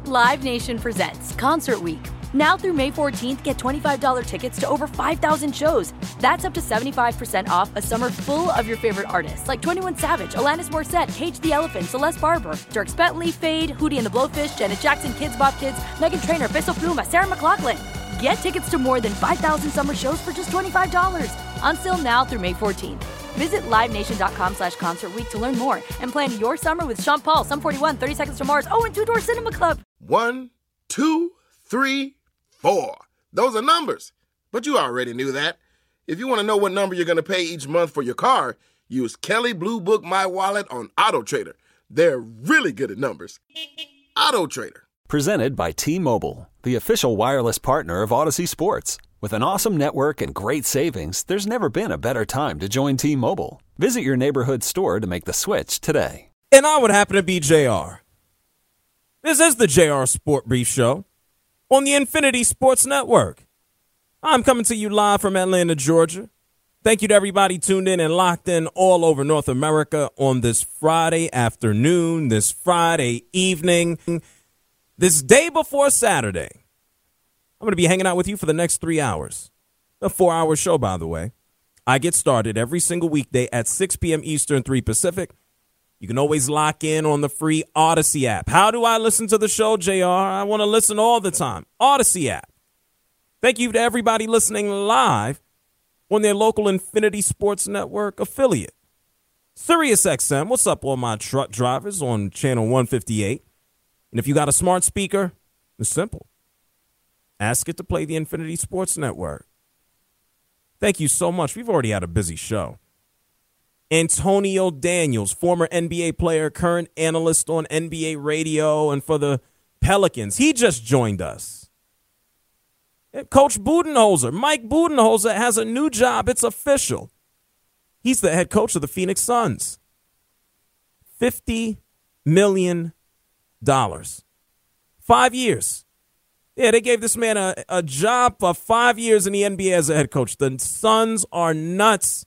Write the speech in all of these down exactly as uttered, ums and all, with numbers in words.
Live Nation presents Concert Week. Now through May fourteenth, get twenty-five dollars tickets to over five thousand shows. That's up to seventy-five percent off a summer full of your favorite artists like twenty-one Savage, Alanis Morissette, Cage the Elephant, Celeste Barber, Dierks Bentley, Fade, Hootie and the Blowfish, Janet Jackson, Kidz Bop Kids, Meghan Trainor, Peso Pluma, Sarah McLachlan. Get tickets to more than five thousand summer shows for just twenty-five dollars. Until now through May fourteenth. Visit livenation.com slash concert week to learn more and plan your summer with Sean Paul, Sum forty-one, thirty Seconds to Mars, oh, and Two Door Cinema Club. One, two, three, four. Those are numbers. But you already knew that. If you want to know what number you're going to pay each month for your car, use Kelley Blue Book My Wallet on AutoTrader. They're really good at numbers. AutoTrader. Presented by T-Mobile, the official wireless partner of Odyssey Sports. With an awesome network and great savings, there's never been a better time to join T-Mobile. Visit your neighborhood store to make the switch today. And I would happen to be J R. This is the J R Sport Brief Show on the Infinity Sports Network. I'm coming to you live from Atlanta, Georgia. Thank you to everybody tuned in and locked in all over North America on this Friday afternoon, this Friday evening, this day before Saturday. I'm going to be hanging out with you for the next three hours. A four-hour show, by the way. I get started every single weekday at six p.m. Eastern, three Pacific. You can always lock in on the free Odyssey app. How do I listen to the show, J R? I want to listen all the time. Odyssey app. Thank you to everybody listening live on their local Infinity Sports Network affiliate. SiriusXM, what's up, all my truck drivers on channel one fifty-eight? And if you got a smart speaker, it's simple. Ask it to play the Infinity Sports Network. Thank you so much. We've already had a busy show. Antonio Daniels, former N B A player, current analyst on N B A radio and for the Pelicans. He just joined us. Coach Budenholzer, Mike Budenholzer, has a new job. It's official. He's the head coach of the Phoenix Suns. fifty million dollars. Five years. Yeah, they gave this man a, a job for five years in the N B A as a head coach. The Suns are nuts.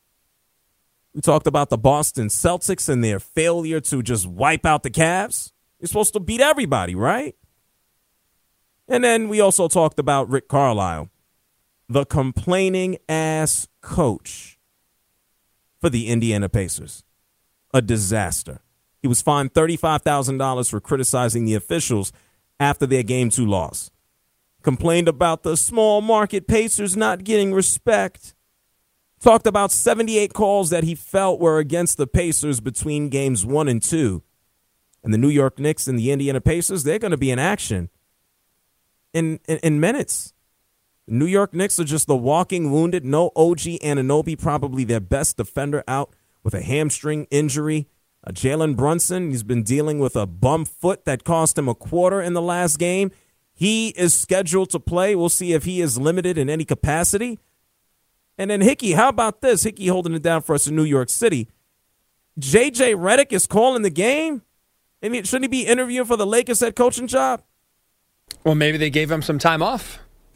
We talked about the Boston Celtics and their failure to just wipe out the Cavs. You're supposed to beat everybody, right? And then we also talked about Rick Carlisle, the complaining ass coach for the Indiana Pacers. A disaster. He was fined thirty-five thousand dollars for criticizing the officials after their game two loss. Complained about the small market Pacers not getting respect. Talked about seventy-eight calls that he felt were against the Pacers between games one and two. And the New York Knicks and the Indiana Pacers, they're going to be in action in, in, in minutes. The New York Knicks are just the walking wounded. No O G Anunoby, probably their best defender, out with a hamstring injury. Uh, Jalen Brunson, he's been dealing with a bum foot that cost him a quarter in the last game. He is scheduled to play. We'll see if he is limited in any capacity. And then Hickey, how about this? Hickey holding it down for us in New York City. J J Redick is calling the game. I mean, shouldn't he be interviewing for the Lakers head coaching job? Well, maybe they gave him some time off.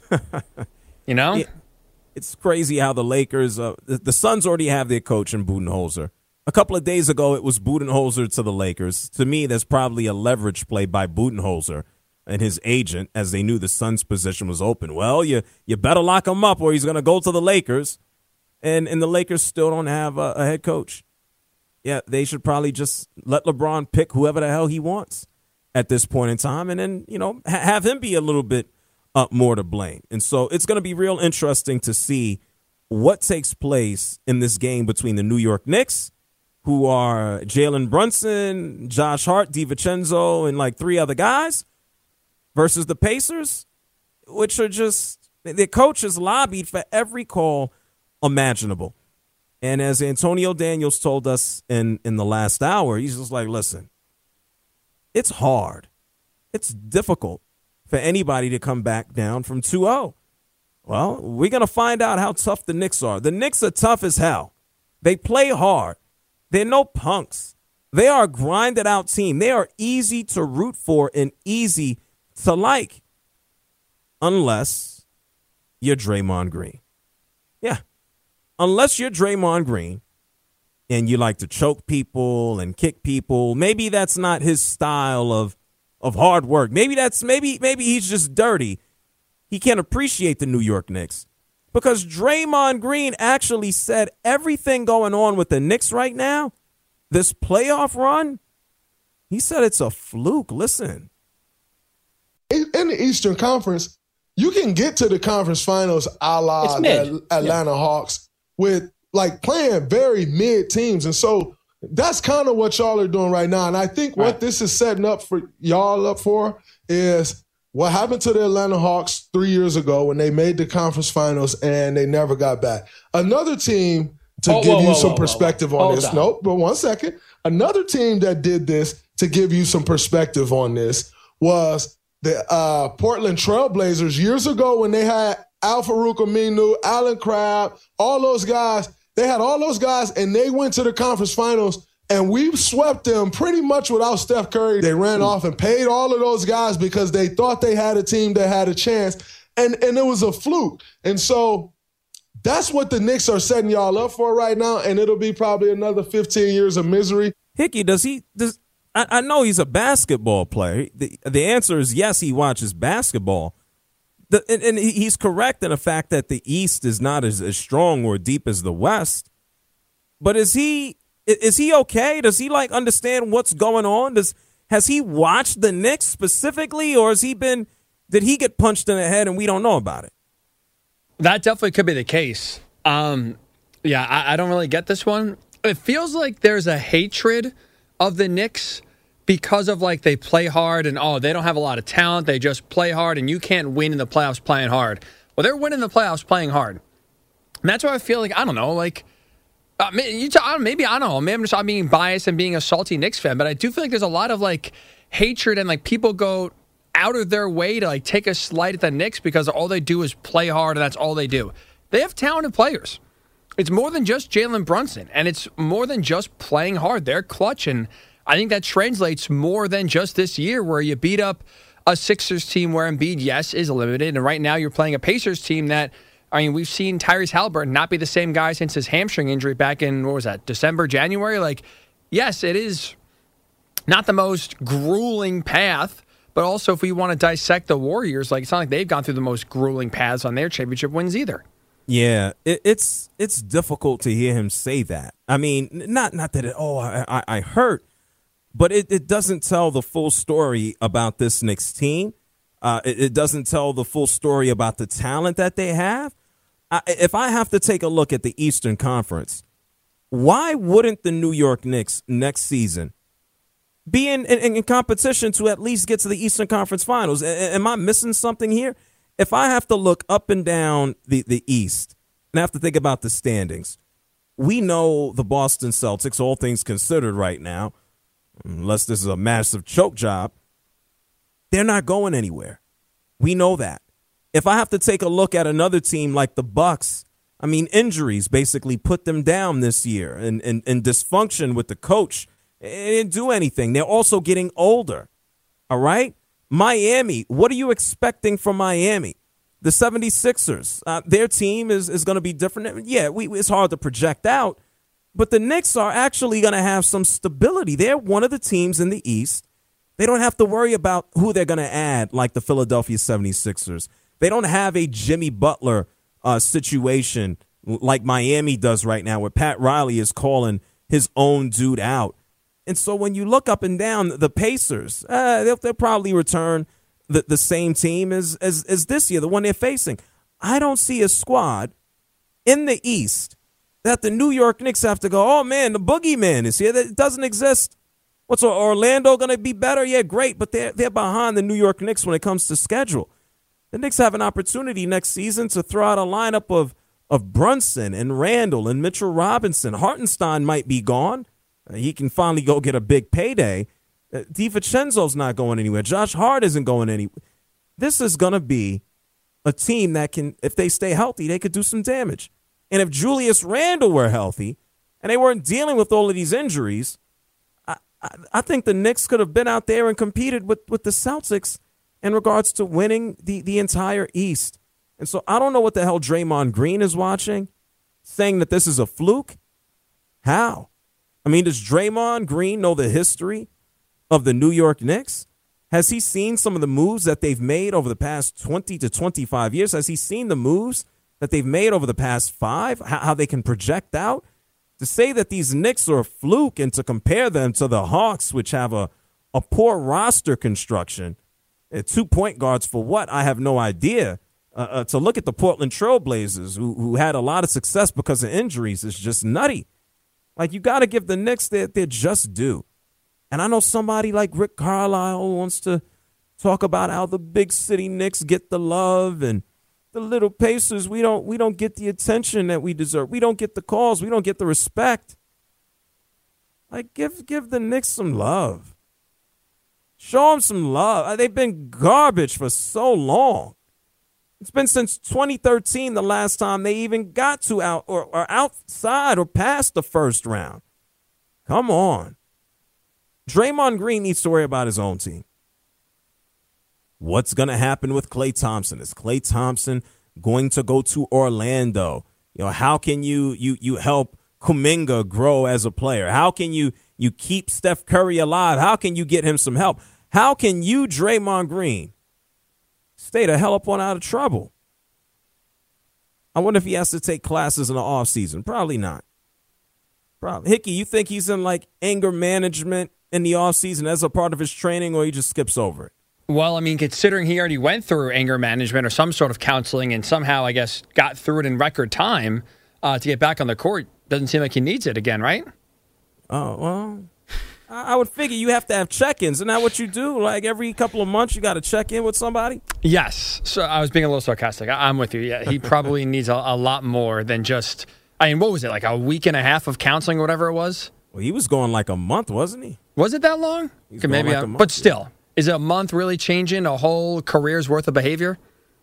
You know? Yeah, it's crazy how the Lakers, uh, the, the Suns already have their coach in Budenholzer. A couple of days ago, it was Budenholzer to the Lakers. To me, that's probably a leverage play by Budenholzer and his agent, as they knew the Suns' position was open. Well, you you better lock him up or he's going to go to the Lakers. And, and the Lakers still don't have a, a head coach. Yeah, they should probably just let LeBron pick whoever the hell he wants at this point in time and then, you know, ha- have him be a little bit uh, more to blame. And so it's going to be real interesting to see what takes place in this game between the New York Knicks, who are Jalen Brunson, Josh Hart, DiVincenzo, and like three other guys, versus the Pacers, which are just, their coaches lobbied for every call imaginable. And as Antonio Daniels told us in, in the last hour, he's just like, listen, it's hard. It's difficult for anybody to come back down from two oh. Well, we're going to find out how tough the Knicks are. The Knicks are tough as hell. They play hard. They're no punks. They are a grinded out team. They are easy to root for and easy to like. Unless you're Draymond Green. Yeah. Unless you're Draymond Green and you like to choke people and kick people. Maybe that's not his style of, of hard work. Maybe that's maybe maybe he's just dirty. He can't appreciate the New York Knicks. Because Draymond Green actually said everything going on with the Knicks right now, this playoff run, he said it's a fluke. Listen. In the Eastern Conference, you can get to the conference finals a la the Atlanta yeah. Hawks with like playing very mid teams. And so that's kind of what y'all are doing right now. And I think what right. this is setting up for y'all up for is what happened to the Atlanta Hawks three years ago when they made the conference finals and they never got back. Another team to oh, give whoa, you whoa, some whoa, perspective whoa, whoa. on Hold this. On. Nope, but one second. Another team that did this to give you some perspective on this was the uh, Portland Trailblazers years ago when they had Al-Farouq Aminu, Allen Crabbe, all those guys. They had all those guys and they went to the conference finals. And we swept them pretty much without Steph Curry. They ran off and paid all of those guys because they thought they had a team that had a chance. And, and it was a fluke. And so that's what the Knicks are setting y'all up for right now. And it'll be probably another fifteen years of misery. Hickey, does he does I, I know he's a basketball player. The, the answer is yes, he watches basketball. The, and, and he's correct in the fact that the East is not as, as strong or deep as the West. But is he Is he okay? Does he like understand what's going on? Does has he watched the Knicks specifically, or has he been? Did he get punched in the head and we don't know about it? That definitely could be the case. Um, yeah, I, I don't really get this one. It feels like there's a hatred of the Knicks because of like they play hard and oh they don't have a lot of talent. They just play hard and you can't win in the playoffs playing hard. Well, they're winning the playoffs playing hard, and that's why I feel like I don't know like. Uh, you t- maybe, I don't know, maybe I'm just I'm being biased and being a salty Knicks fan, but I do feel like there's a lot of, like, hatred and, like, people go out of their way to, like, take a slight at the Knicks because all they do is play hard and that's all they do. They have talented players. It's more than just Jalen Brunson, and it's more than just playing hard. They're clutch, and I think that translates more than just this year where you beat up a Sixers team where Embiid, yes, is limited, and right now you're playing a Pacers team that I mean, we've seen Tyrese Halliburton not be the same guy since his hamstring injury back in, what was that, December, January? Like, yes, it is not the most grueling path, but also if we want to dissect the Warriors, like it's not like they've gone through the most grueling paths on their championship wins either. Yeah, it, it's it's difficult to hear him say that. I mean, not not that, it, oh, I, I, I hurt, but it, it doesn't tell the full story about this Knicks team. Uh, it, it doesn't tell the full story about the talent that they have. I, if I have to take a look at the Eastern Conference, why wouldn't the New York Knicks next season be in, in, in competition to at least get to the Eastern Conference Finals? A, am I missing something here? If I have to look up and down the, the East and I have to think about the standings, we know the Boston Celtics, all things considered right now, unless this is a massive choke job, they're not going anywhere. We know that. If I have to take a look at another team like the Bucks, I mean, injuries basically put them down this year, and, and, and dysfunction with the coach. It didn't do anything. They're also getting older. All right? Miami, what are you expecting from Miami? The seventy-sixers, uh, their team is, is going to be different. Yeah, we, it's hard to project out, but the Knicks are actually going to have some stability. They're one of the teams in the East. They don't have to worry about who they're going to add like the Philadelphia seventy-sixers. They don't have a Jimmy Butler uh, situation like Miami does right now where Pat Riley is calling his own dude out. And so when you look up and down the Pacers, uh, they'll, they'll probably return the, the same team as, as, as this year, the one they're facing. I don't see a squad in the East that the New York Knicks have to go, oh, man, the boogeyman is here. That doesn't exist. What's Orlando going to be better? Yeah, great, but they're, they're behind the New York Knicks when it comes to schedule. The Knicks have an opportunity next season to throw out a lineup of, of Brunson and Randall and Mitchell Robinson. Hartenstein might be gone. Uh, he can finally go get a big payday. Uh, DiVincenzo's not going anywhere. Josh Hart isn't going anywhere. This is going to be a team that can, if they stay healthy, they could do some damage. And if Julius Randle were healthy and they weren't dealing with all of these injuries, I, I, I think the Knicks could have been out there and competed with, with the Celtics in regards to winning the, the entire East. And so I don't know what the hell Draymond Green is watching, saying that this is a fluke. How? I mean, does Draymond Green know the history of the New York Knicks? Has he seen some of the moves that they've made over the past twenty to twenty-five years? Has he seen the moves that they've made over the past five, how, how they can project out? To say that these Knicks are a fluke and to compare them to the Hawks, which have a, a poor roster construction, uh, two point guards for what? I have no idea. Uh, uh, to look at the Portland Trailblazers, who, who had a lot of success because of injuries, is just nutty. Like, you got to give the Knicks their, their just due. And I know somebody like Rick Carlisle wants to talk about how the big city Knicks get the love and the little Pacers, we don't we don't get the attention that we deserve. We don't get the calls. We don't get the respect. Like, give give the Knicks some love. Show them some love. They've been garbage for so long. It's been since twenty thirteen the last time they even got to out or, or outside or past the first round. Come on. Draymond Green needs to worry about his own team. What's going to happen with Klay Thompson? Is Klay Thompson going to go to Orlando? You know, how can you you you help Kuminga grow as a player? How can you you keep Steph Curry alive? How can you get him some help? How can you, Draymond Green, stay the hell up on out of trouble? I wonder if he has to take classes in the offseason. Probably not. Probably. Hickey, you think he's in like anger management in the offseason as a part of his training, or he just skips over it? Well, I mean, considering he already went through anger management or some sort of counseling and somehow, I guess, got through it in record time uh, to get back on the court, doesn't seem like he needs it again, right? Oh, well, I would figure you have to have check-ins. Isn't that what you do? Like every couple of months you got to check in with somebody? Yes. So I was being a little sarcastic. I- I'm with you. Yeah, he probably needs a-, a lot more than just, I mean, what was it, like a week and a half of counseling or whatever it was? Well, he was going like a month, wasn't he? Was it that long? Okay, maybe, like I, a month, but still. Yeah. Is a month really changing a whole career's worth of behavior?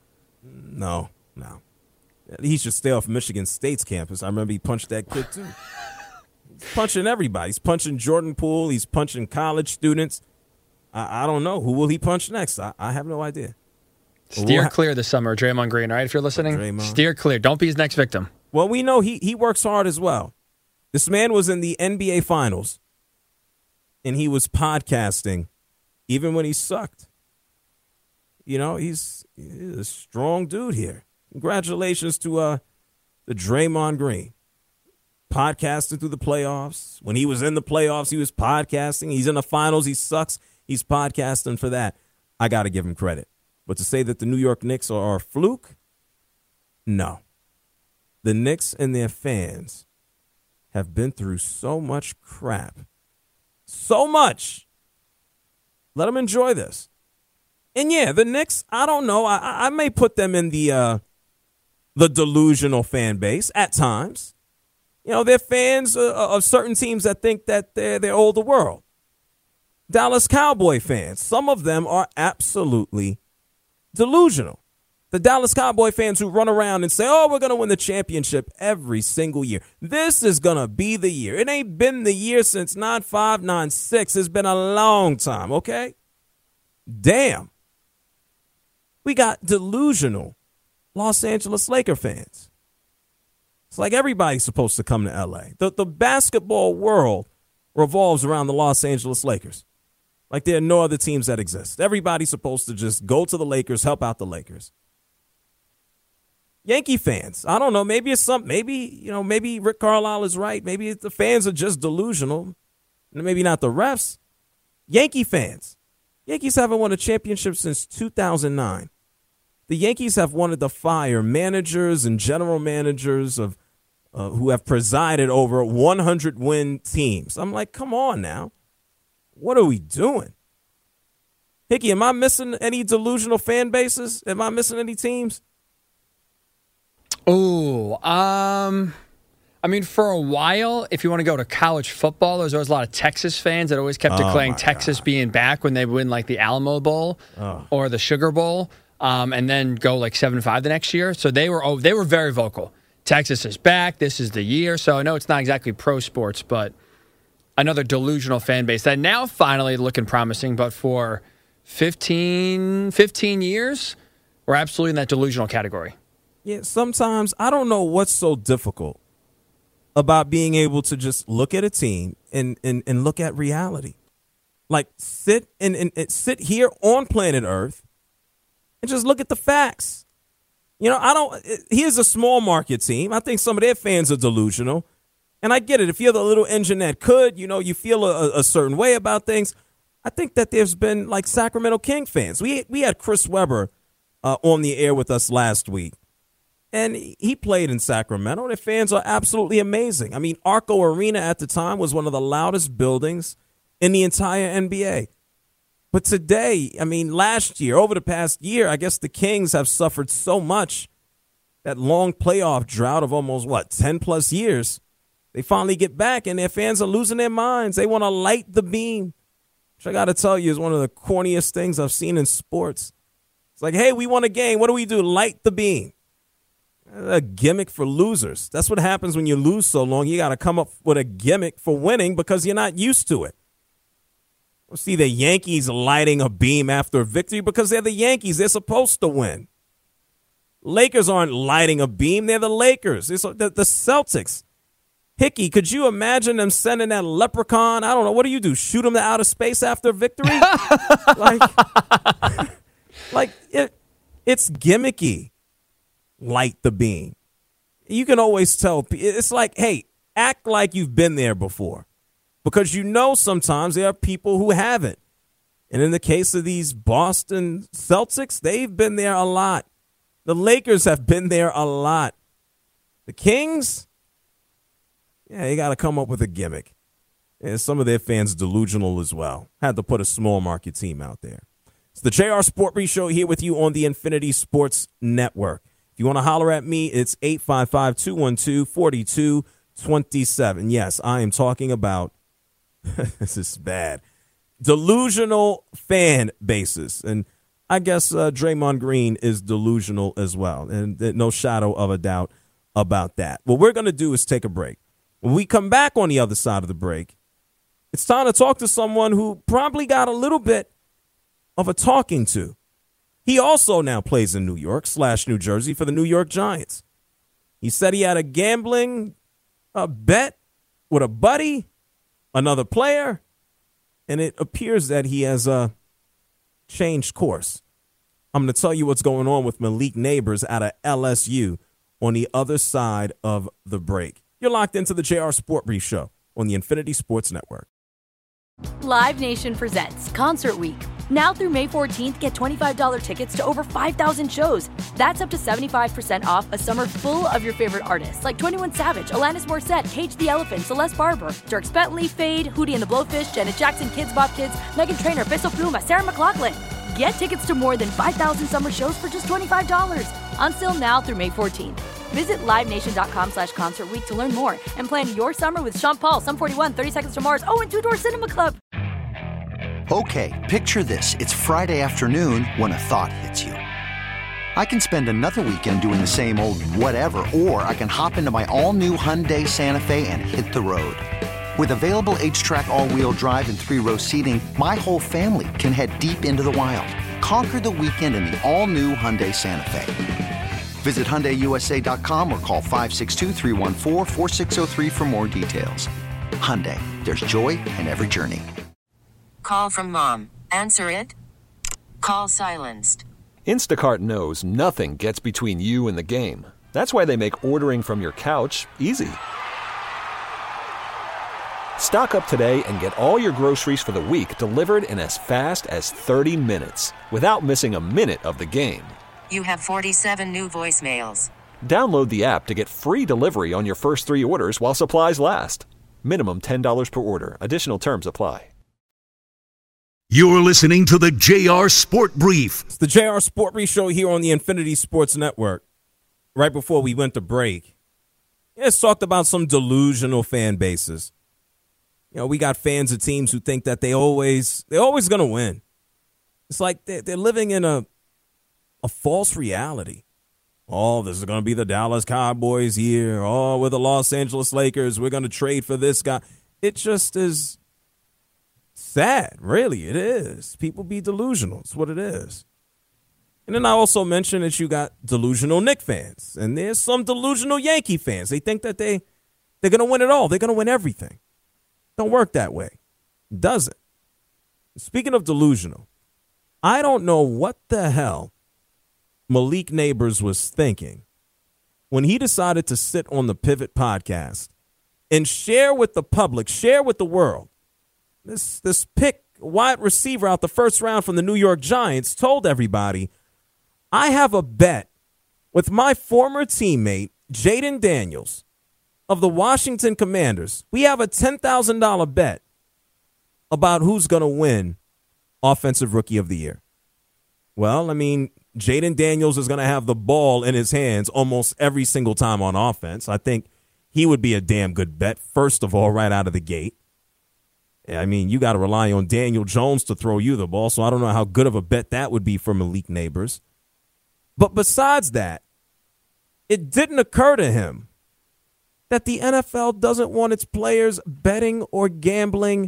No, no. He should stay off Michigan State's campus. I remember he punched that kid, too. He's punching everybody. He's punching Jordan Poole. He's punching college students. I, I don't know. Who will he punch next? I, I have no idea. Steer we'll ha- clear this summer, Draymond Green, all right? If you're listening, Draymond. Steer clear. Don't be his next victim. Well, we know he, he works hard as well. This man was in the N B A Finals, and he was podcasting even when he sucked. You know, he's, he's a strong dude here. Congratulations to uh, the Draymond Green. Podcasting through the playoffs. When he was in the playoffs, he was podcasting. He's in the finals. He sucks. He's podcasting for that. I got to give him credit. But to say that the New York Knicks are a fluke, no. The Knicks and their fans have been through so much crap. So much. Let them enjoy this. And yeah, the Knicks, I don't know. I, I may put them in the uh, the delusional fan base at times. You know, they're fans uh, of certain teams that think that they're, they're all the world. Dallas Cowboy fans, some of them are absolutely delusional. The Dallas Cowboy fans who run around and say, oh, we're going to win the championship every single year. This is going to be the year. It ain't been the year since nine five, nine six. It's been a long time, okay? Damn. We got delusional Los Angeles Laker fans. It's like everybody's supposed to come to L A. The, the basketball world revolves around the Los Angeles Lakers. Like there are no other teams that exist. Everybody's supposed to just go to the Lakers, help out the Lakers. Yankee fans, I don't know, maybe it's some, maybe, you know, maybe Rick Carlisle is right. Maybe the fans are just delusional. Maybe not the refs. Yankee fans. Yankees haven't won a championship since two thousand nine. The Yankees have wanted to fire managers and general managers of uh, who have presided over one hundred win teams. I'm like, come on now. What are we doing? Hickey, am I missing any delusional fan bases? Am I missing any teams? Oh, um, I mean, for a while, if you want to go to college football, there's always a lot of Texas fans that always kept Oh, declaring my Texas God. being back when they win like the Alamo Bowl Oh. or the Sugar Bowl, um, and then go like seven five the next year. So they were oh, they were very vocal. Texas is back. This is the year. So I know it's not exactly pro sports, but another delusional fan base that now finally looking promising. But for fifteen, fifteen years, we're absolutely in that delusional category. Yeah, sometimes I don't know what's so difficult about being able to just look at a team and, and, and look at reality. Like, sit and, and, and sit here on planet Earth and just look at the facts. You know, I don't. Here's a small market team. I think some of their fans are delusional, and I get it. If you're the little engine that could, you know, you feel a, a certain way about things. I think that there's been like Sacramento King fans. We we had Chris Webber uh, on the air with us last week, and he played in Sacramento. Their fans are absolutely amazing. I mean, Arco Arena at the time was one of the loudest buildings in the entire N B A. But today, I mean, last year, over the past year, I guess the Kings have suffered so much, that long playoff drought of almost, what, ten plus years. They finally get back, and their fans are losing their minds. They want to light the beam, which I got to tell you is one of the corniest things I've seen in sports. It's like, hey, we won a game. What do we do? Light the beam. A gimmick for losers. That's what happens when you lose so long. You got to come up with a gimmick for winning because you're not used to it. We'll see the Yankees lighting a beam after a victory because they're the Yankees. They're supposed to win. Lakers aren't lighting a beam. They're the Lakers. It's the, the Celtics. Hickey, could you imagine them sending that leprechaun? I don't know. What do you do? Shoot him to outer space after a victory? like, like it, it's gimmicky. Light the beam. You can always tell. It's like, hey, act like you've been there before. Because you know sometimes there are people who haven't. And in the case of these Boston Celtics, they've been there a lot. The Lakers have been there a lot. The Kings, yeah, they got to come up with a gimmick. And some of their fans delusional as well. Had to put a small market team out there. It's the J R Sport Brief Show here with you on the Infinity Sports Network. If you want to holler at me, it's eight five five, two one two, four two two seven. Yes, I am talking about this is bad. Delusional fan bases. And I guess uh, Draymond Green is delusional as well. And uh, no shadow of a doubt about that. What we're going to do is take a break. When we come back on the other side of the break, it's time to talk to someone who probably got a little bit of a talking to. He also now plays in New York slash New Jersey for the New York Giants. He said he had a gambling uh, bet with a buddy, another player, and it appears that he has uh, changed course. I'm going to tell you what's going on with Malik Neighbors out of L S U on the other side of the break. You're locked into the J R Sport Brief Show on the Infinity Sports Network. Live Nation presents Concert Week. Now through May fourteenth, get twenty-five dollars tickets to over five thousand shows. That's up to seventy-five percent off a summer full of your favorite artists like twenty-one Savage, Alanis Morissette, Cage the Elephant, Celeste Barber, Dierks Bentley, Fade, Hootie and the Blowfish, Janet Jackson, Kids Bop Kids, Meghan Trainor, Peso Pluma, Sarah McLachlan. Get tickets to more than five thousand summer shows for just twenty-five dollars. On sale now through May fourteenth. Visit livenation.com slash concert week to learn more and plan your summer with Sean Paul, Sum forty-one, thirty Seconds to Mars, oh, and Two Door Cinema Club. Okay, picture this. It's Friday afternoon when a thought hits you. I can spend another weekend doing the same old whatever, or I can hop into my all-new Hyundai Santa Fe and hit the road. With available H-Track all-wheel drive and three-row seating, my whole family can head deep into the wild. Conquer the weekend in the all-new Hyundai Santa Fe. Visit Hyundai U S A dot com or call five six two, three one four, four six zero three for more details. Hyundai, there's joy in every journey. Call from mom. Answer it. Call silenced. Instacart knows nothing gets between you and the game. That's why they make ordering from your couch easy. Stock up today and get all your groceries for the week delivered in as fast as thirty minutes without missing a minute of the game. You have forty-seven new voicemails. Download the app to get free delivery on your first three orders while supplies last. Minimum ten dollars per order. Additional terms apply. You're listening to the J R Sport Brief. It's the J R Sport Brief Show here on the Infinity Sports Network. Right before we went to break, it's talked about some delusional fan bases. You know, we got fans of teams who think that they always they're always going to win. It's like they're, they're living in a a false reality. Oh, this is going to be the Dallas Cowboys here. Oh, we're the Los Angeles Lakers. We're going to trade for this guy. It just is sad. Really, it is. People be delusional. It's what it is. And then I also mentioned that you got delusional Knicks fans. And there's some delusional Yankee fans. They think that they, they're going to win it all. They're going to win everything. Don't work that way. It doesn't. Speaking of delusional, I don't know what the hell Malik Neighbors was thinking when he decided to sit on the Pivot podcast and share with the public, share with the world, this, this pick wide receiver out the first round from the New York Giants told everybody, I have a bet with my former teammate, Jaden Daniels, of the Washington Commanders. We have a ten thousand dollars bet about who's going to win Offensive Rookie of the Year. Well, I mean, Jaden Daniels is going to have the ball in his hands almost every single time on offense. I think he would be a damn good bet, first of all, right out of the gate. I mean, you got to rely on Daniel Jones to throw you the ball, so I don't know how good of a bet that would be for Malik Neighbors. But besides that, it didn't occur to him that the N F L doesn't want its players betting or gambling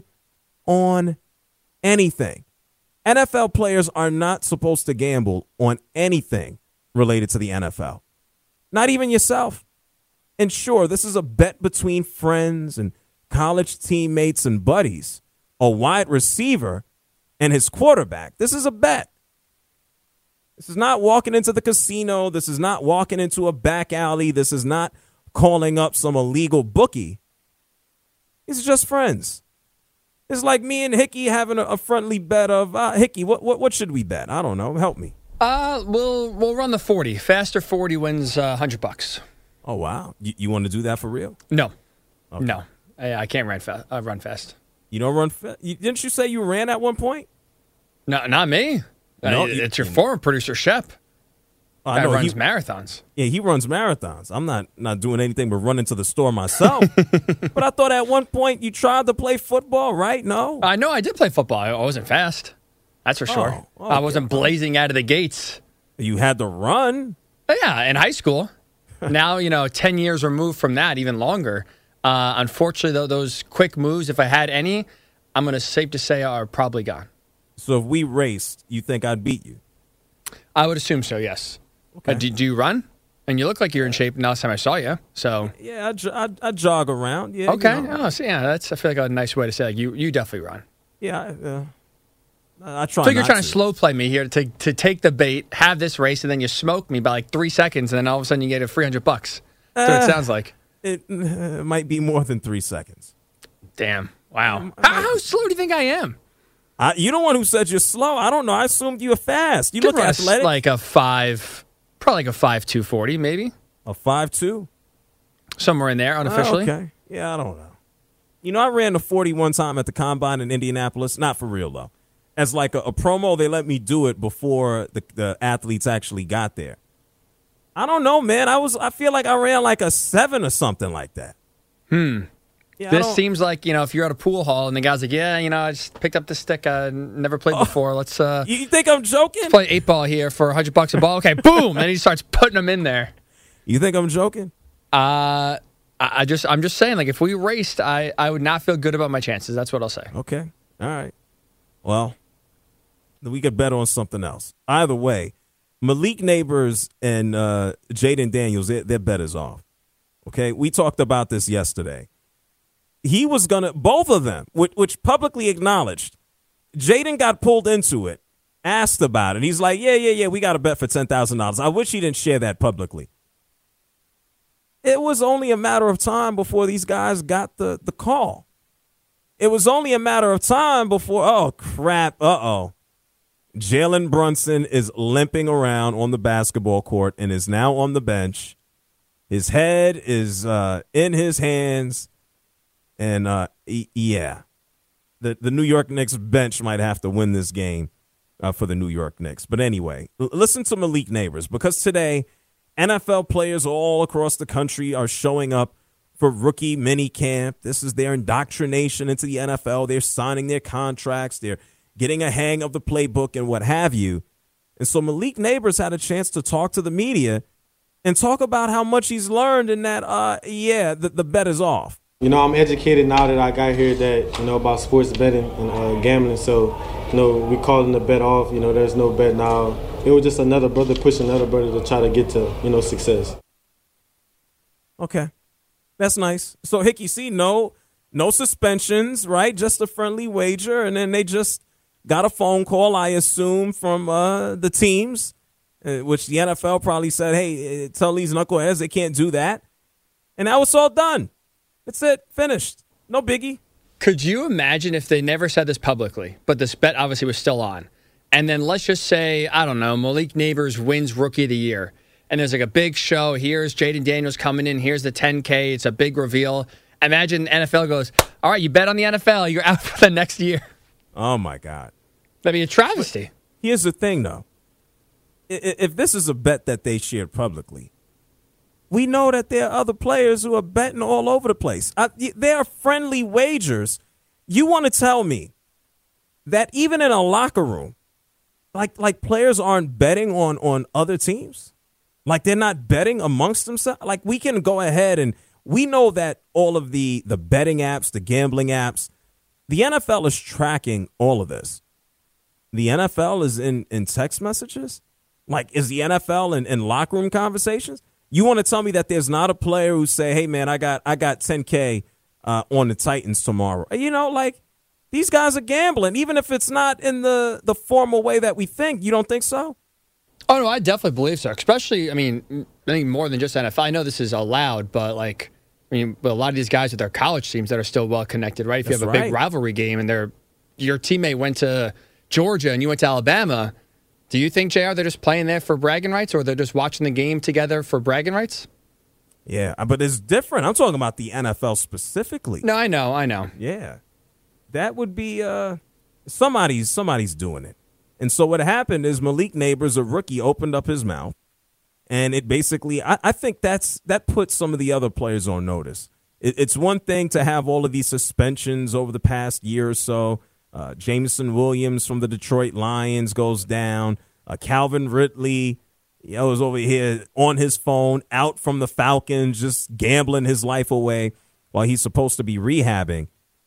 on anything. N F L players are not supposed to gamble on anything related to the N F L. Not even yourself. And sure, this is a bet between friends and college teammates and buddies. A wide receiver and his quarterback. This is a bet. This is not walking into the casino. This is not walking into a back alley. This is not calling up some illegal bookie. It's just friends. It's like me and Hickey having a, a friendly bet of, uh, Hickey, what, what what should we bet? I don't know. Help me. Uh, we'll we'll run the forty. Faster forty wins uh, one hundred bucks. Oh, wow. You, you want to do that for real? No. Okay. No. I, I can't run fast. I run fast. You don't run fast? Didn't you say you ran at one point? No, not me. No, uh, it's your former producer, Shep. Oh, I know runs he, marathons. Yeah, he runs marathons. I'm not, not doing anything but running to the store myself. But I thought at one point you tried to play football, right? No? I know I did play football. I wasn't fast. That's for sure. Oh, okay. I wasn't blazing out of the gates. You had to run? Yeah, in high school. Now, you know, ten years removed from that, even longer. Uh, unfortunately, though, those quick moves, if I had any, I'm going to safe to say are probably gone. So if we raced, you think I'd beat you? I would assume so, yes. Okay. Uh, do, do you run? And you look like you're in shape last time I saw you. So yeah, I, I, I jog around. Yeah. Okay. You know. Oh, so yeah, that's I feel like a nice way to say like you. You definitely run. Yeah. Uh, I try. So you're not trying to to slow play me here to to take the bait, have this race, and then you smoke me by like three seconds, and then all of a sudden you get a three hundred bucks. That's uh, what it sounds like. It, it might be more than three seconds. Damn. Wow. Um, how, how slow do you think I am? I, you're the one who said you're slow. I don't know. I assumed you were fast. You Could look athletic. Like a five, probably like a five two forty, maybe. A five two, somewhere in there, unofficially. Oh, okay. Yeah, I don't know. You know, I ran the forty one time at the combine in Indianapolis. Not for real though. As like a, a promo, they let me do it before the, the athletes actually got there. I don't know, man. I was. I feel like I ran like a seven or something like that. Hmm. Yeah, this seems like, you know, if you're at a pool hall and the guy's like, yeah, you know, I just picked up this stick. I never played oh, before. Let's. Uh, you think I'm joking? Let's play eight ball here for a hundred bucks a ball. Okay, boom, and he starts putting them in there. You think I'm joking? Uh, I just, I'm just saying, like, if we raced, I, I would not feel good about my chances. That's what I'll say. Okay. All right. Well, then we could bet on something else. Either way, Malik Neighbors and uh, Jaden Daniels, their, their bet is off. Okay. We talked about this yesterday. He was going to, both of them, which, which publicly acknowledged, Jaden got pulled into it, asked about it. He's like, yeah, yeah, yeah, we got a bet for ten thousand dollars. I wish he didn't share that publicly. It was only a matter of time before these guys got the, the call. It was only a matter of time before, oh, crap, uh-oh. Jalen Brunson is limping around on the basketball court and is now on the bench. His head is uh, in his hands. And, uh, e- yeah, the, the New York Knicks bench might have to win this game uh, for the New York Knicks. But anyway, l- listen to Malik Neighbors, because today N F L players all across the country are showing up for rookie mini camp. This is their indoctrination into the N F L. They're signing their contracts. They're getting a hang of the playbook and what have you. And so Malik Neighbors had a chance to talk to the media and talk about how much he's learned and that, uh, yeah, the, the bet is off. You know, I'm educated now that I got here that, you know, about sports betting and uh, gambling. So, you know, we calling the bet off. You know, there's no bet now. It was just another brother pushing another brother to try to get to, you know, success. Okay. That's nice. So, Hickey, see, no, no suspensions, right? Just a friendly wager. And then they just got a phone call, I assume, from uh, the teams, uh, which the N F L probably said, hey, tell these knuckleheads they can't do that. And that was all done. That's it. Finished. No biggie. Could you imagine if they never said this publicly, but this bet obviously was still on, and then let's just say, I don't know, Malik Neighbors wins Rookie of the Year, and there's like a big show. Here's Jaden Daniels coming in. Here's the ten K. It's a big reveal. Imagine N F L goes, all right, you bet on the N F L. You're out for the next year. Oh, my God. That'd be a travesty. Here's the thing, though. If this is a bet that they shared publicly, we know that there are other players who are betting all over the place. Uh, there are friendly wagers. You want to tell me that even in a locker room, like like players aren't betting on, on other teams? Like they're not betting amongst themselves? Like we can go ahead and we know that all of the, the betting apps, the gambling apps, the N F L is tracking all of this. The N F L is in, in text messages? Like is the N F L in, in locker room conversations? You want to tell me that there's not a player who say, hey, man, I got I got ten K uh, on the Titans tomorrow. You know, like these guys are gambling, even if it's not in the, the formal way that we think. You don't think so? Oh, no, I definitely believe so. Especially, I mean, I think more than just N F L. I know this is allowed, but like, I mean, a lot of these guys with their college teams that are still well connected, right? If That's you have a right. big rivalry game and they're, your teammate went to Georgia and you went to Alabama, do you think, J R, they're just playing there for bragging rights, or they're just watching the game together for bragging rights? Yeah, but it's different. I'm talking about the N F L specifically. No, I know, I know. Yeah. That would be uh, somebody's somebody's doing it. And so what happened is Malik Neighbors, a rookie, opened up his mouth, and it basically, I, I think that's that puts some of the other players on notice. It, it's one thing to have all of these suspensions over the past year or so. Uh, Jameson Williams from the Detroit Lions goes down. Uh, Calvin Ridley, you know, was over here on his phone, out from the Falcons, just gambling his life away while he's supposed to be rehabbing.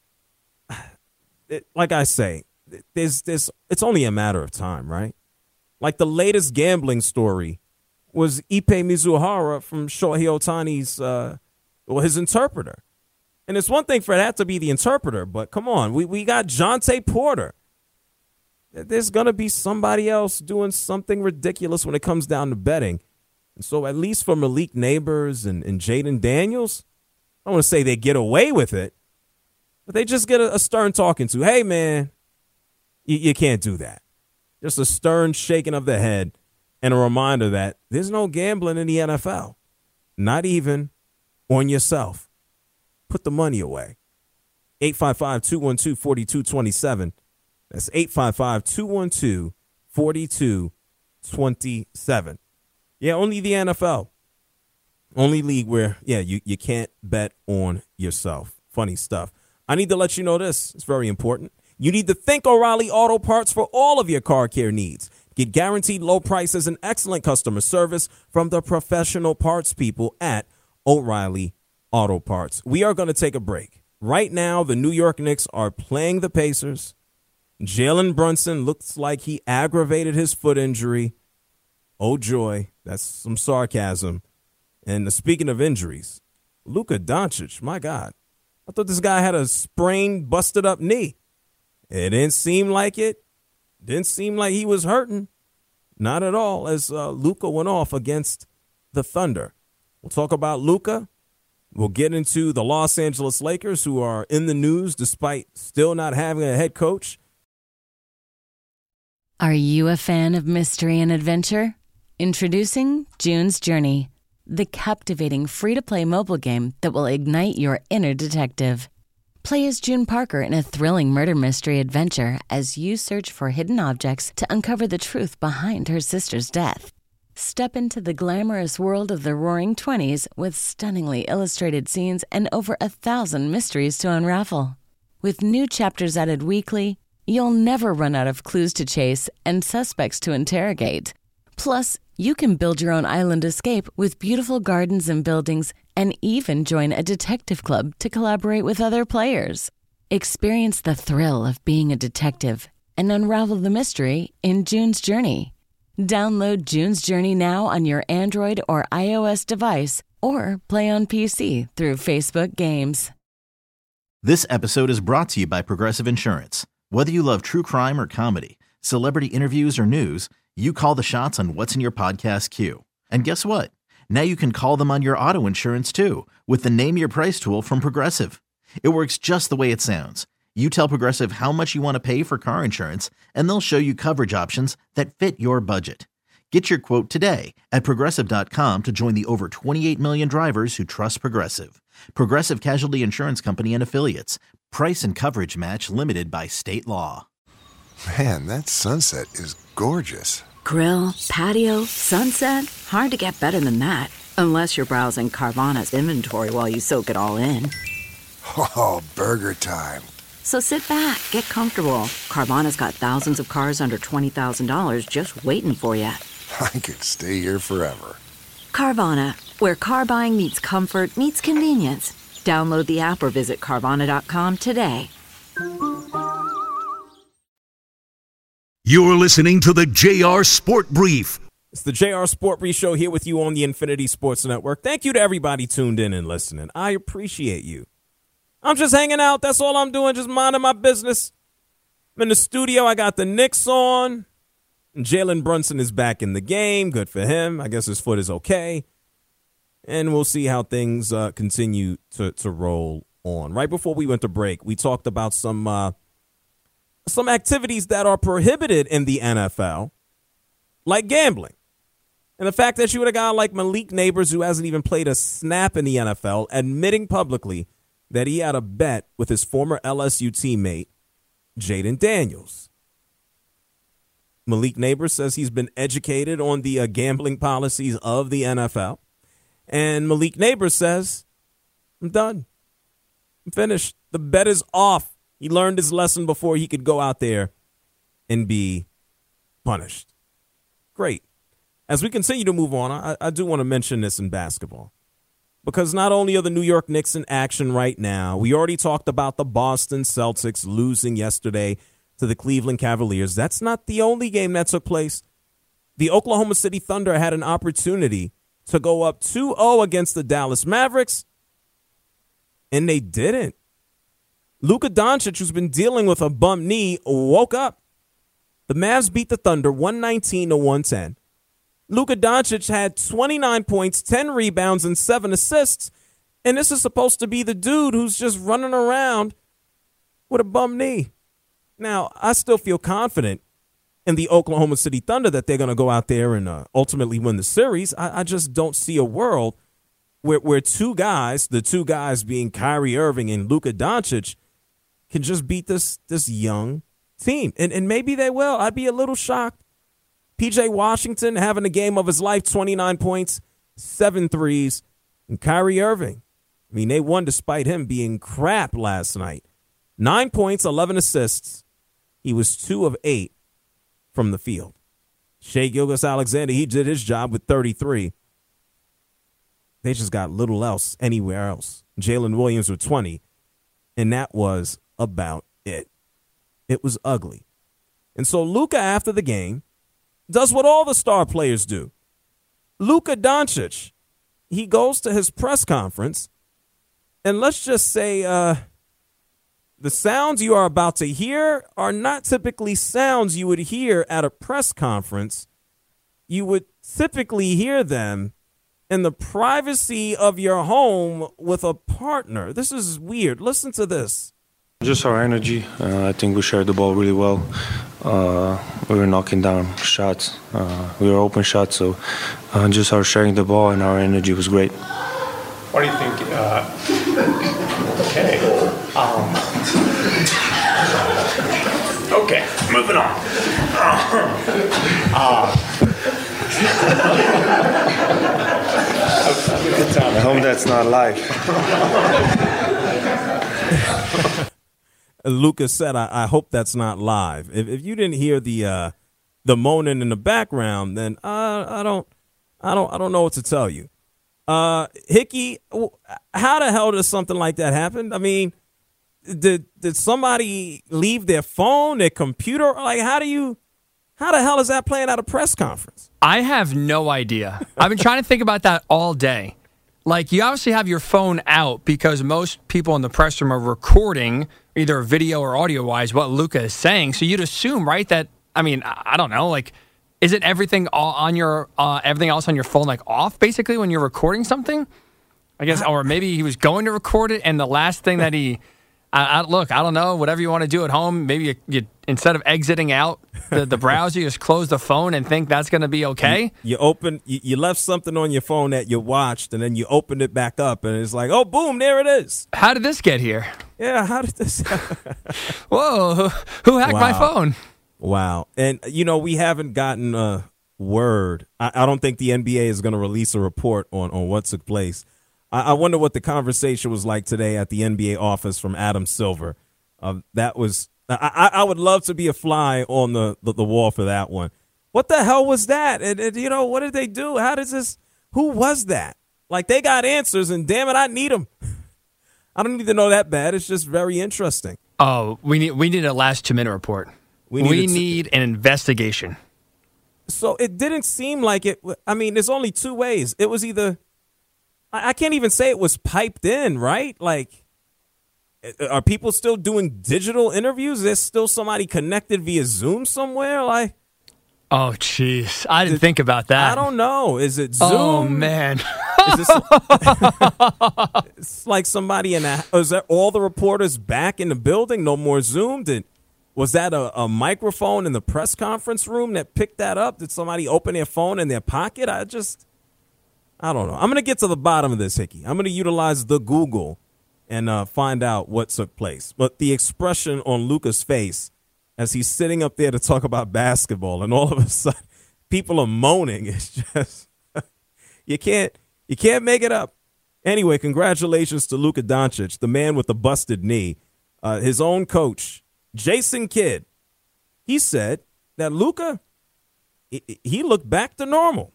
It, like I say, there's, there's, it's only a matter of time, right? Like the latest gambling story was Ipe Mizuhara from Shohei Ohtani's, uh, well, his interpreter. And it's one thing for that to be the interpreter, but come on, we, we got Jonte Porter. There's going to be somebody else doing something ridiculous when it comes down to betting. And so at least for Malik Neighbors and, and Jaden Daniels, I don't want to say they get away with it, but they just get a, a stern talking to. Hey, man, you, you can't do that. Just a stern shaking of the head and a reminder that there's no gambling in the N F L, not even on yourself. Put the money away. eight five five, two one two, four two two seven. That's eight five five, two one two, four two two seven. Yeah, only the N F L. Only league where, yeah, you, you can't bet on yourself. Funny stuff. I need to let you know this. It's very important. You need to think O'Reilly Auto Parts for all of your car care needs. Get guaranteed low prices and excellent customer service from the professional parts people at O'Reilly Auto Parts. We are going to take a break. Right now, the New York Knicks are playing the Pacers. Jalen Brunson looks like he aggravated his foot injury. Oh, joy. That's some sarcasm. And speaking of injuries, Luka Doncic, my God. I thought this guy had a sprained, busted up knee. It didn't seem like it. Didn't seem like he was hurting. Not at all, as uh, Luka went off against the Thunder. We'll talk about Luka. We'll get into the Los Angeles Lakers, who are in the news despite still not having a head coach. Are you a fan of mystery and adventure? Introducing June's Journey, the captivating free-to-play mobile game that will ignite your inner detective. Play as June Parker in a thrilling murder mystery adventure as you search for hidden objects to uncover the truth behind her sister's death. Step into the glamorous world of the Roaring Twenties with stunningly illustrated scenes and over a thousand mysteries to unravel. With new chapters added weekly, you'll never run out of clues to chase and suspects to interrogate. Plus, you can build your own island escape with beautiful gardens and buildings and even join a detective club to collaborate with other players. Experience the thrill of being a detective and unravel the mystery in June's Journey. Download June's Journey now on your Android or iOS device or play on P C through Facebook Games. This episode is brought to you by Progressive Insurance. Whether you love true crime or comedy, celebrity interviews or news, you call the shots on what's in your podcast queue. And guess what? Now you can call them on your auto insurance too with the Name Your Price tool from Progressive. It works just the way it sounds. You tell Progressive how much you want to pay for car insurance, and they'll show you coverage options that fit your budget. Get your quote today at Progressive dot com to join the over twenty-eight million drivers who trust Progressive. Progressive Casualty Insurance Company and Affiliates. Price and coverage match limited by state law. Man, that sunset is gorgeous. Grill, patio, sunset. Hard to get better than that. Unless you're browsing Carvana's inventory while you soak it all in. Oh, burger time. So sit back, get comfortable. Carvana's got thousands of cars under twenty thousand dollars just waiting for you. I could stay here forever. Carvana, where car buying meets comfort, meets convenience. Download the app or visit Carvana dot com today. You're listening to the J R Sport Brief. It's the J R Sport Brief Show here with you on the Infinity Sports Network. Thank you to everybody tuned in and listening. I appreciate you. I'm just hanging out. That's all I'm doing, just minding my business. I'm in the studio. I got the Knicks on. And Jalen Brunson is back in the game. Good for him. I guess his foot is okay. And we'll see how things uh, continue to, to roll on. Right before we went to break, we talked about some uh, some activities that are prohibited in the N F L, like gambling. And the fact that you had a guy like Malik Neighbors, who hasn't even played a snap in the N F L, admitting publicly that he had a bet with his former L S U teammate, Jaden Daniels. Malik Neighbors says he's been educated on the uh, gambling policies of the N F L. And Malik Neighbors says, I'm done. I'm finished. The bet is off. He learned his lesson before he could go out there and be punished. Great. As we continue to move on, I, I do want to mention this in basketball. Because not only are the New York Knicks in action right now, we already talked about the Boston Celtics losing yesterday to the Cleveland Cavaliers. That's not the only game that took place. The Oklahoma City Thunder had an opportunity to go up two oh against the Dallas Mavericks, and they didn't. Luka Doncic, who's been dealing with a bum knee, woke up. The Mavs beat the Thunder one nineteen to one ten. Luka Doncic had twenty-nine points, ten rebounds, and seven assists, and this is supposed to be the dude who's just running around with a bum knee. Now, I still feel confident in the Oklahoma City Thunder that they're going to go out there and uh, ultimately win the series. I, I just don't see a world where, where two guys, the two guys being Kyrie Irving and Luka Doncic, can just beat this this young team. And, and maybe they will. I'd be a little shocked. P J Washington having a game of his life, twenty-nine points, seven threes, and Kyrie Irving. I mean, they won despite him being crap last night. Nine points, eleven assists. He was two of eight from the field. Shai Gilgeous-Alexander, he did his job with thirty-three. They just got little else anywhere else. Jalen Williams with twenty, and that was about it. It was ugly. And so Luka, after the game, does what all the star players do. Luka Doncic, he goes to his press conference, and let's just say uh, the sounds you are about to hear are not typically sounds you would hear at a press conference. You would typically hear them in the privacy of your home with a partner. This is weird. Listen to this. Just our energy. Uh, I think we shared the ball really well. Uh, we were knocking down shots. Uh, we were open shots, so uh, just our sharing the ball and our energy was great. What do you think? Uh, okay. Um, okay, moving on. Uh, I hope that's not live. Lucas said, I, I hope that's not live. If, if you didn't hear the uh, the moaning in the background, then uh, I don't, I don't, I don't know what to tell you. Uh, Hickey, how the hell does something like that happen? I mean, did did somebody leave their phone, their computer? Like, how do you, how the hell is that playing at a press conference? I have no idea. I've been trying to think about that all day. Like, you obviously have your phone out because most people in the press room are recording either video or audio-wise, what Luka is saying. So you'd assume, right, that, I mean, I, I don't know, like, isn't everything all on your, uh, everything else on your phone, like, off, basically, when you're recording something? I guess, or maybe he was going to record it, and the last thing that he, I, I, look, I don't know, whatever you want to do at home, maybe you, you instead of exiting out the, the browser, you just close the phone and think that's going to be okay. You, you open, you, you left something on your phone that you watched, and then you opened it back up, and it's like, oh, boom, there it is. How did this get here? Yeah, how did this? Whoa, who, who hacked wow. my phone? Wow. And, you know, we haven't gotten a word. I, I don't think the N B A is going to release a report on, on what took place. I, I wonder what the conversation was like today at the N B A office from Adam Silver. Uh, that was I, I would love to be a fly on the, the, the wall for that one. What the hell was that? And, and, you know, what did they do? How does this – who was that? Like, they got answers, and damn it, I need them. I don't need to know that bad. It's just very interesting. Oh, we need we need a last two-minute report. We need, we need an investigation. So it didn't seem like it – I mean, there's only two ways. It was either – I can't even say it was piped in, right? Like – are people still doing digital interviews? There's still somebody connected via Zoom somewhere? Like, oh, jeez. I didn't think about that. I don't know. Is it Zoom? Oh, man. Is this, it's like somebody in a, is that all the reporters back in the building? No more Zoom? Did, was that a, a microphone in the press conference room that picked that up? Did somebody open their phone in their pocket? I just, I don't know. I'm going to get to the bottom of this, Hickey. I'm going to utilize the Google and uh, find out what took place. But the expression on Luka's face as he's sitting up there to talk about basketball, and all of a sudden people are moaning. It's just you can't you can't make it up. Anyway, congratulations to Luka Doncic, the man with the busted knee. Uh, his own coach, Jason Kidd, he said that Luka, he, he looked back to normal.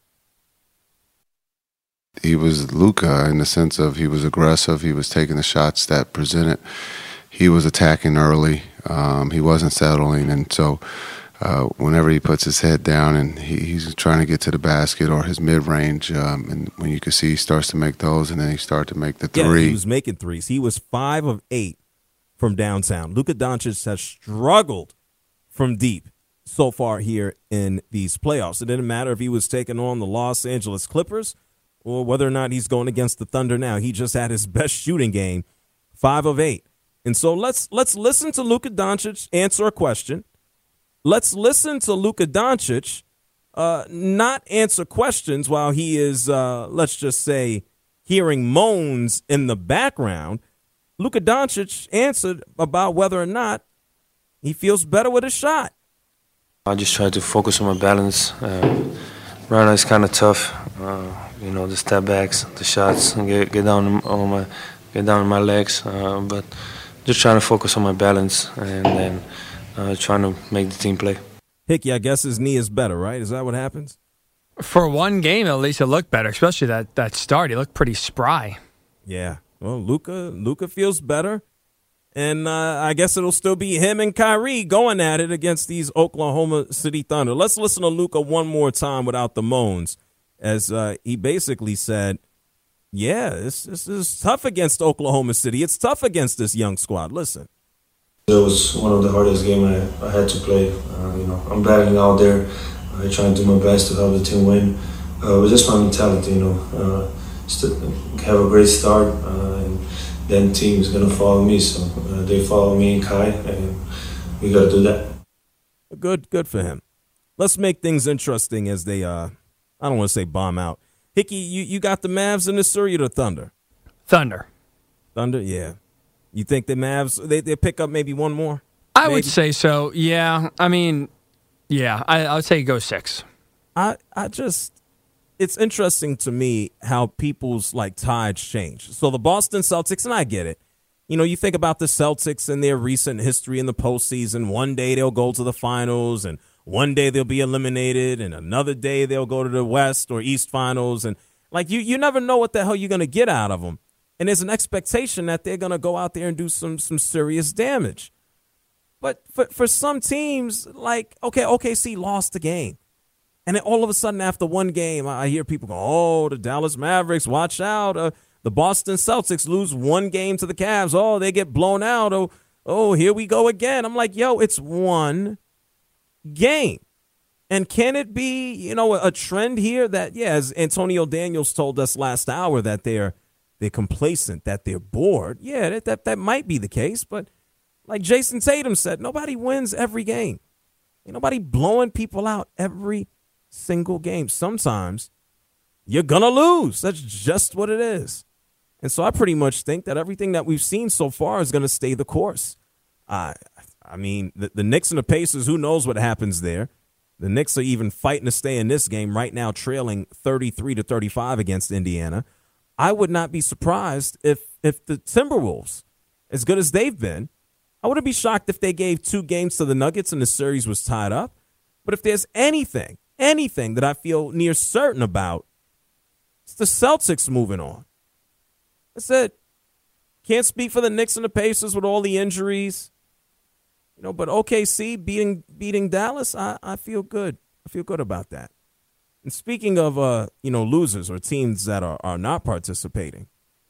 He was Luka in the sense of he was aggressive. He was taking the shots that presented. He was attacking early. Um, he wasn't settling. And so uh, whenever he puts his head down and he, he's trying to get to the basket or his mid-range, um, and when you can see he starts to make those, and then he started to make the three. Yeah, he was making threes. He was five of eight from downtown. Luka Doncic has struggled from deep so far here in these playoffs. It didn't matter if he was taking on the Los Angeles Clippers or whether or not he's going against the Thunder now. He just had his best shooting game, five of eight. And so let's let's listen to Luka Doncic answer a question. Let's listen to Luka Doncic uh, not answer questions while he is, uh, let's just say, hearing moans in the background. Luka Doncic answered about whether or not he feels better with his shot. I just try to focus on my balance. Uh, right now it's kind of tough. Uh, you know, the step backs, the shots, and get get down on my get down on my legs. Uh, but just trying to focus on my balance and then uh, trying to make the team play. Hickey, I guess his knee is better, right? Is that what happens? For one game, at least it looked better, especially that, that start. He looked pretty spry. Yeah. Well, Luka Luka feels better. And uh, I guess it'll still be him and Kyrie going at it against these Oklahoma City Thunder. Let's listen to Luka one more time without the moans, as uh, he basically said, yeah, this, this is tough against Oklahoma City. It's tough against this young squad. Listen. It was one of the hardest games I, I had to play. Uh, you know, I'm battling out there. I try to do my best to help the team win. Uh, but just my mentality, you know, uh, just have a great start, uh, and then team is going to follow me. So uh, they follow me and Kai, and we got to do that. Good, good for him. Let's make things interesting as they, uh, I don't want to say bomb out. Hickey, you, you got the Mavs in this, or you the Thunder? Thunder. Thunder, yeah. You think the Mavs, they they pick up maybe one more? I maybe? would say so, yeah. I mean, yeah, I, I would say go six. I, I just, it's interesting to me how people's, like, tides change. So the Boston Celtics, and I get it. You know, you think about the Celtics and their recent history in the postseason. One day they'll go to the finals, and one day they'll be eliminated, and another day they'll go to the West or East finals. And, like, you, you never know what the hell you're going to get out of them. And there's an expectation that they're going to go out there and do some some serious damage. But for, for some teams, like, okay, O K C lost the game. And then all of a sudden after one game, I hear people go, oh, the Dallas Mavericks, watch out. Uh, the Boston Celtics lose one game to the Cavs. Oh, they get blown out. Oh, oh, here we go again. I'm like, yo, it's one game. And can it be, you know, a trend here that, yeah, as Antonio Daniels told us last hour, that they're they're complacent, that they're bored. Yeah, that, that, that might be the case. But like Jason Tatum said, nobody wins every game. Ain't nobody blowing people out every single game. Sometimes you're going to lose. That's just what it is. And so I pretty much think that everything that we've seen so far is going to stay the course. Uh, I mean, the, the Knicks and the Pacers, who knows what happens there? The Knicks are even fighting to stay in this game right now, trailing thirty-three to thirty-five against Indiana. I would not be surprised if if the Timberwolves, as good as they've been, I wouldn't be shocked if they gave two games to the Nuggets and the series was tied up. But if there's anything, anything that I feel near certain about, it's the Celtics moving on. That's it. Can't speak for the Knicks and the Pacers with all the injuries. You know, but O K C beating beating Dallas, I, I feel good. I feel good about that. And speaking of, uh, you know, losers or teams that are, are not participating,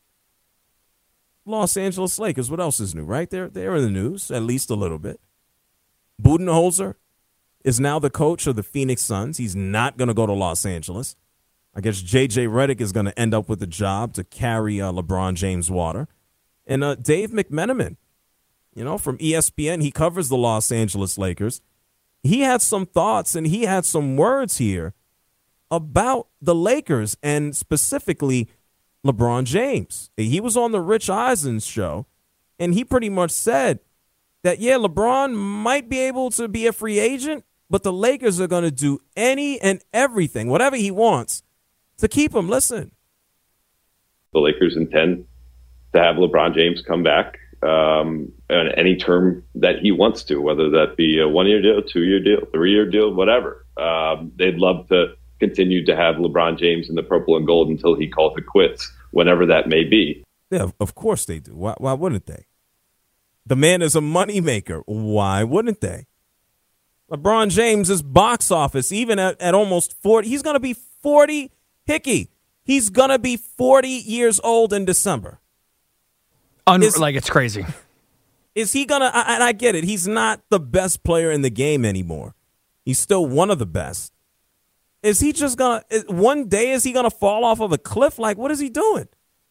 Los Angeles Lakers, what else is new, right? They're, they're in the news, at least a little bit. Budenholzer is now the coach of the Phoenix Suns. He's not going to go to Los Angeles. I guess J J Redick is going to end up with the job to carry uh, LeBron James' water. And uh, Dave McMenamin, you know, from E S P N, he covers the Los Angeles Lakers. He had some thoughts and he had some words here about the Lakers and specifically LeBron James. He was on the Rich Eisen's show, and he pretty much said that, yeah, LeBron might be able to be a free agent, but the Lakers are going to do any and everything, whatever he wants, to keep him. Listen. The Lakers intend to have LeBron James come back um, on any term that he wants to, whether that be a one-year deal, two-year deal, three-year deal, whatever. Um, they'd love to continue to have LeBron James in the purple and gold until he calls it quits, whenever that may be. Yeah, of course they do. Why, why wouldn't they? The man is a moneymaker. Why wouldn't they? LeBron James's box office, even at, at almost forty, he's going to be forty. Hickey, he's going to be forty years old in December. Un- is, like, it's crazy. Is he going to, and I get it, he's not the best player in the game anymore. He's still one of the best. Is he just going to, one day, is he going to fall off of a cliff? Like, what is he doing?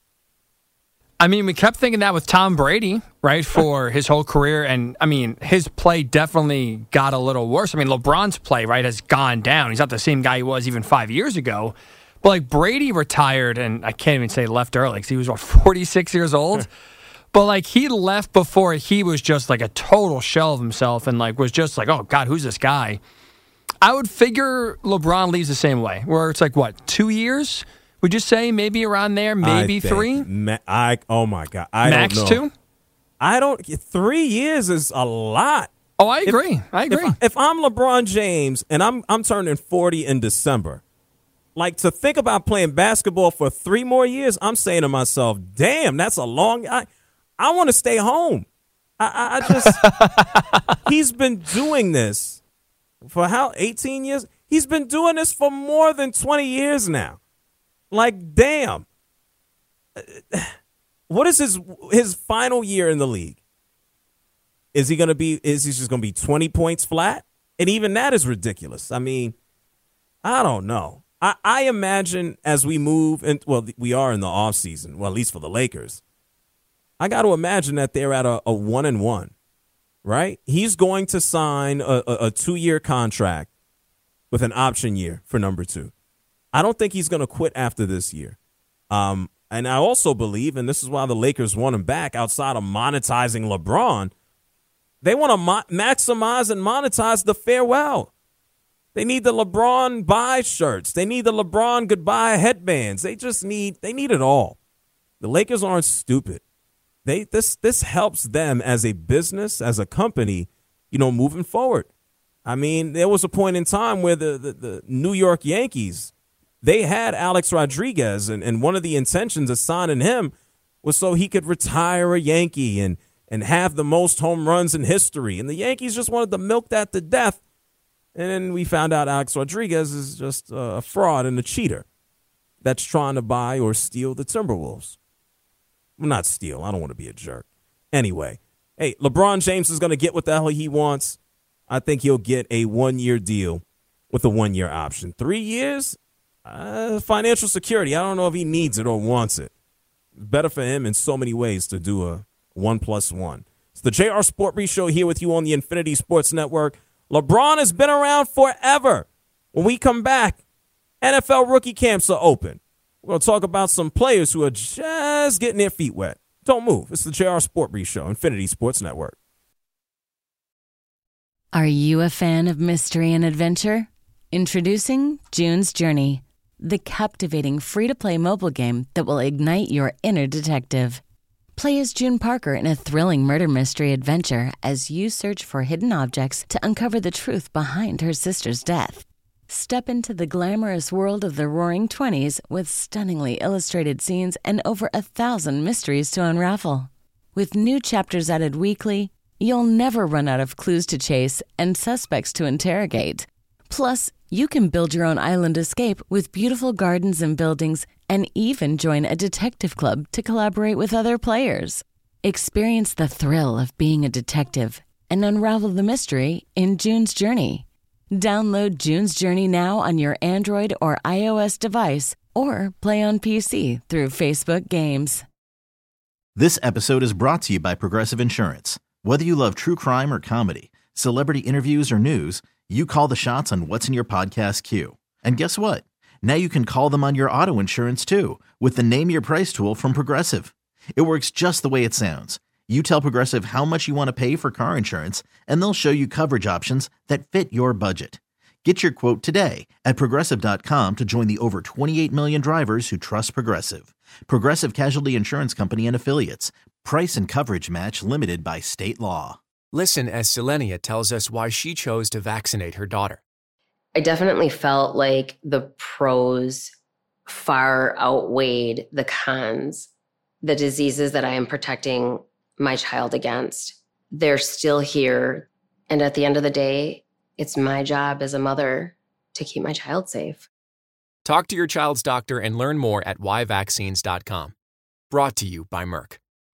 I mean, we kept thinking that with Tom Brady, right, for his whole career. And, I mean, his play definitely got a little worse. I mean, LeBron's play, right, has gone down. He's not the same guy he was even five years ago. But, like, Brady retired, and I can't even say left early because he was, what, forty-six years old? But, like, he left before he was just, like, a total shell of himself and, like, was just like, oh, God, who's this guy? I would figure LeBron leaves the same way, where it's like, what, two years? Would you say maybe around there, maybe I three? Ma- I oh my God, I Max don't know. two. I don't. Three years is a lot. Oh, I agree. If, I agree. If, if I'm LeBron James and I'm I'm turning forty in December, like to think about playing basketball for three more years, I'm saying to myself, damn, that's a long. I I want to stay home. I, I, I just he's been doing this. For how, eighteen years? He's been doing this for more than twenty years now. Like, damn. What is his his final year in the league? Is he going to be, is he just going to be twenty points flat? And even that is ridiculous. I mean, I don't know. I, I imagine as we move, and well, we are in the offseason, well, at least for the Lakers. I got to imagine that they're at a, a one and one. Right? He's going to sign a, a, a two-year contract with an option year for number two. I don't think he's going to quit after this year. Um, and I also believe, and this is why the Lakers want him back outside of monetizing LeBron, they want to mo- maximize and monetize the farewell. They need the LeBron bye shirts. They need the LeBron goodbye headbands. They just need, they need it all. The Lakers aren't stupid. They this this helps them as a business, as a company, you know, moving forward. I mean, there was a point in time where the, the, the New York Yankees, they had Alex Rodriguez, and, and one of the intentions of signing him was so he could retire a Yankee and, and have the most home runs in history. And the Yankees just wanted to milk that to death. And then we found out Alex Rodriguez is just a fraud and a cheater that's trying to buy or steal the Timberwolves. Well, not steal. I don't want to be a jerk. Anyway, Hey, LeBron James is going to get what the hell he wants. I think he'll get a one-year deal with a one-year option. Three years? Uh, financial security. I don't know if he needs it or wants it. Better for him in so many ways to do a one plus one. It's the J R Sport Brief Show here with you on the Infinity Sports Network. LeBron has been around forever. When we come back, N F L rookie camps are open. We're going to talk about some players who are just getting their feet wet. Don't move. It's the J R Sport Brief Show, Infinity Sports Network. Are you a fan of mystery and adventure? Introducing June's Journey, the captivating free-to-play mobile game that will ignite your inner detective. Play as June Parker in a thrilling murder mystery adventure as you search for hidden objects to uncover the truth behind her sister's death. Step into the glamorous world of the Roaring Twenties with stunningly illustrated scenes and over a thousand mysteries to unravel. With new chapters added weekly, you'll never run out of clues to chase and suspects to interrogate. Plus, you can build your own island escape with beautiful gardens and buildings and even join a detective club to collaborate with other players. Experience the thrill of being a detective and unravel the mystery in June's Journey. Download June's Journey now on your Android or iOS device or play on P C through Facebook Games. This episode is brought to you by Progressive Insurance. Whether you love true crime or comedy, celebrity interviews or news, you call the shots on what's in your podcast queue. And guess what? Now you can call them on your auto insurance too with the Name Your Price tool from Progressive. It works just the way it sounds. You tell Progressive how much you want to pay for car insurance, and they'll show you coverage options that fit your budget. Get your quote today at Progressive dot com to join the over twenty-eight million drivers who trust Progressive. Progressive Casualty Insurance Company and Affiliates. Price and coverage match limited by state law. Listen as Selenia tells us why she chose to vaccinate her daughter. I definitely felt like the pros far outweighed the cons. The diseases that I am protecting my child against, they're still here. And at the end of the day, it's my job as a mother to keep my child safe. Talk to your child's doctor and learn more at why vaccines dot com. Brought to you by Merck.